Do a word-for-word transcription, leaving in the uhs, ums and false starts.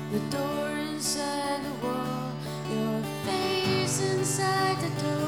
The door inside the wall, your face inside the door.